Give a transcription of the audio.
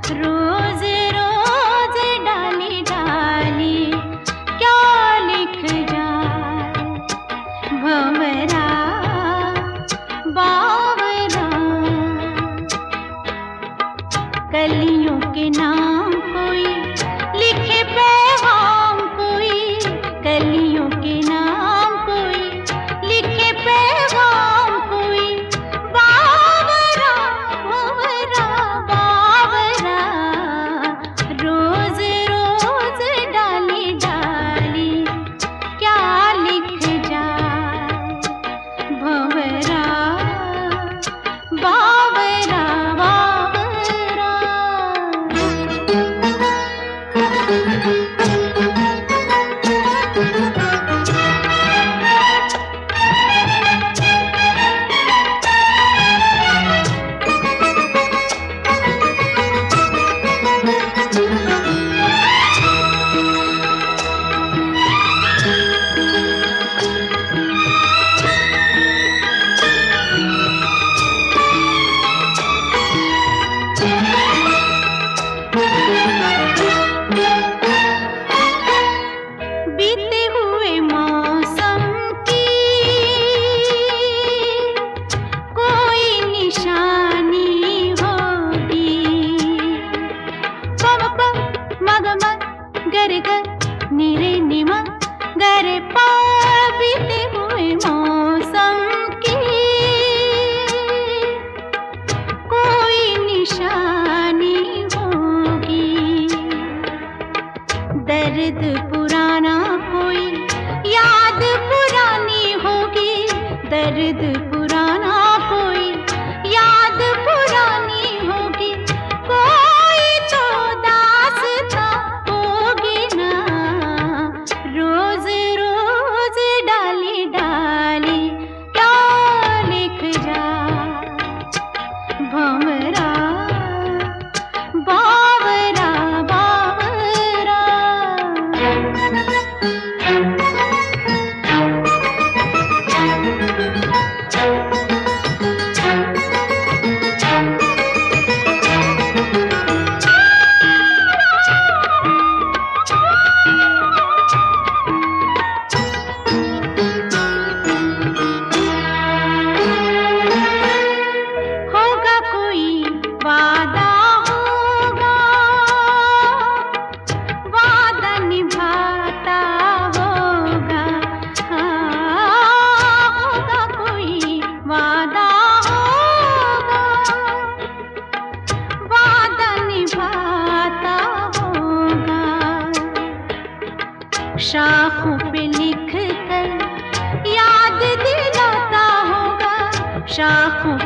रोज रोज डाली डाली क्या लिख जाए भंवरा बावरा। कलियों के नाम कोई लिखे पैगाम कोई, कलियों के नाम कोई लिखे पैगाम कोई, बावरा भंवरा बावरा। रोज रोज डाली डाली क्या लिख जाए भंवरा बावरा बावरा। बीते हुए मौसम की कोई निशानी होगी। पम पम मग मग गर गर निरे निमा गर पा। बीते हुए मौसम की कोई निशानी होगी। दर्द पुराना कोई याद पुरानी होगी, दर्द पुराना कोई याद पुरानी होगी। कोई तो दास्तां होगी ना। रोज रोज डाली डाली क्या लिख जाए भंवरा बावरा बावरा। होगा कोई वादा होगा, वादा निभाता होगा। हाँ, होगा कोई वादा होगा, वादा निभाता होगा। शाखों पे लिख कर याद दिलाता होगा, शाखों